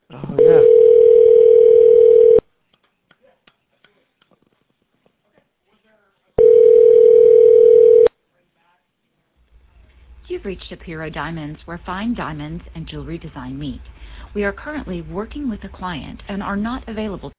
Oh yeah. You've reached Apiro Diamonds, where fine diamonds and jewelry design meet. We are currently working with a client and are not available